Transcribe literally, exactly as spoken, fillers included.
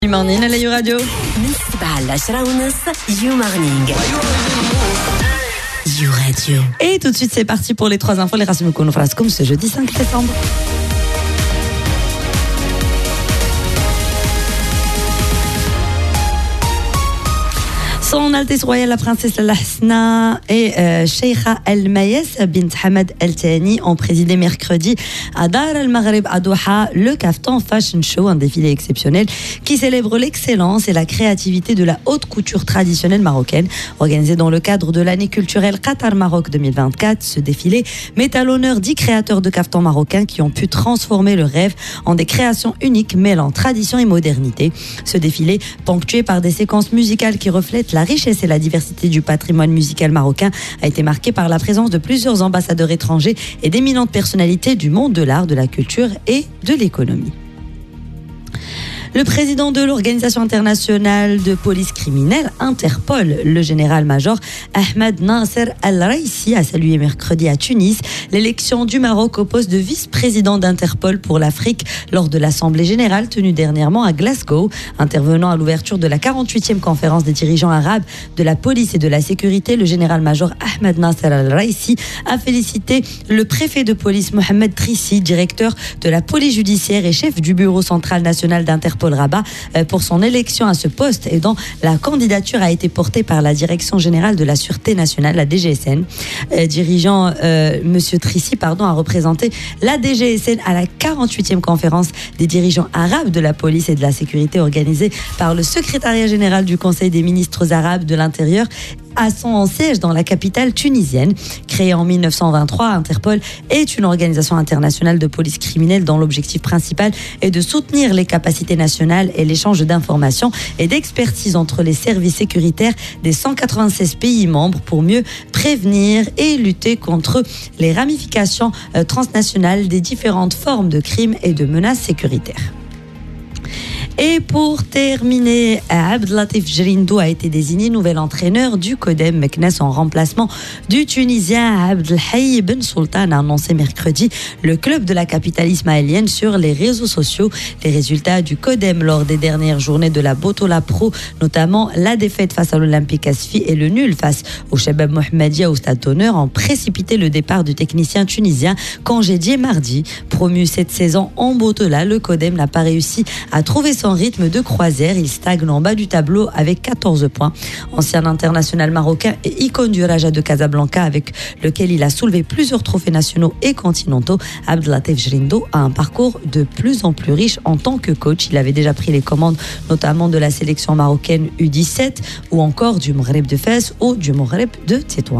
Morning على يو راديو. من السبعة للعشرة ونص يو مورنينغ. يو راديو. Et tout de suite, c'est parti pour les trois infos. Les Rassou Moukoun Frascoum ce jeudi cinq décembre. Son Altesse Royale la Princesse Al-Hasna et euh, Sheikha Al-Mayes bint Hamad Al-Thani ont présidé mercredi à Dar Al-Maghrib à Doha le Kaftan Fashion Show, un défilé exceptionnel qui célèbre l'excellence et la créativité de la haute couture traditionnelle marocaine. Organisé dans le cadre de l'année culturelle Qatar Maroc deux mille vingt-quatre, ce défilé met à l'honneur dix créateurs de kaftans marocains qui ont pu transformer le rêve en des créations uniques mêlant tradition et modernité. Ce défilé, ponctué par des séquences musicales qui reflètent la La richesse et la diversité du patrimoine musical marocain, a été marquée par la présence de plusieurs ambassadeurs étrangers et d'éminentes personnalités du monde de l'art, de la culture et de l'économie. Le président de l'Organisation internationale de police criminelle, Interpol, le général-major Ahmed Nasser Al-Raisi, a salué mercredi à Tunis l'élection du Maroc au poste de vice-président d'Interpol pour l'Afrique lors de l'Assemblée générale tenue dernièrement à Glasgow. Intervenant à l'ouverture de la quarante-huitième conférence des dirigeants arabes de la police et de la sécurité, le général-major Ahmed Nasser Al-Raisi a félicité le préfet de police Mohamed Trissi, directeur de la police judiciaire et chef du bureau central national d'Interpol Paul Rabat pour son élection à ce poste et dont la candidature a été portée par la Direction générale de la Sûreté nationale, la D G S N. Euh, dirigeant euh, Monsieur Trissi pardon, a représenté la D G S N à la quarante-huitième conférence des dirigeants arabes de la police et de la sécurité organisée par le secrétariat général du Conseil des ministres arabes de l'Intérieur à son siège dans la capitale tunisienne. Créée en mille neuf cent vingt-trois, Interpol est une organisation internationale de police criminelle dont l'objectif principal est de soutenir les capacités nationales et l'échange d'informations et d'expertise entre les services sécuritaires des cent quatre-vingt-seize pays membres pour mieux prévenir et lutter contre les ramifications transnationales des différentes formes de crimes et de menaces sécuritaires. Et pour terminer, Abdelatif Jrindou a été désigné nouvel entraîneur du Codem Meknes en remplacement du Tunisien Abdelhaï Ben Sultan, a annoncé mercredi le club de la capitale ismaélienne sur les réseaux sociaux. Les résultats du Codem lors des dernières journées de la Botola Pro, notamment la défaite face à l'Olympique Asfi et le nul face au Shabab Mohammedia au Stade d'Honneur, ont précipité le départ du technicien tunisien congédié mardi. Promu cette saison en Botola, le Codem n'a pas réussi à trouver son rythme de croisière. Il stagne en bas du tableau avec quatorze points. Ancien international marocain et icône du Raja de Casablanca avec lequel il a soulevé plusieurs trophées nationaux et continentaux, Abdelatif Jrindou a un parcours de plus en plus riche en tant que coach. Il avait déjà pris les commandes notamment de la sélection marocaine U dix-sept ou encore du Maghreb de Fès ou du Maghreb de Tétouan.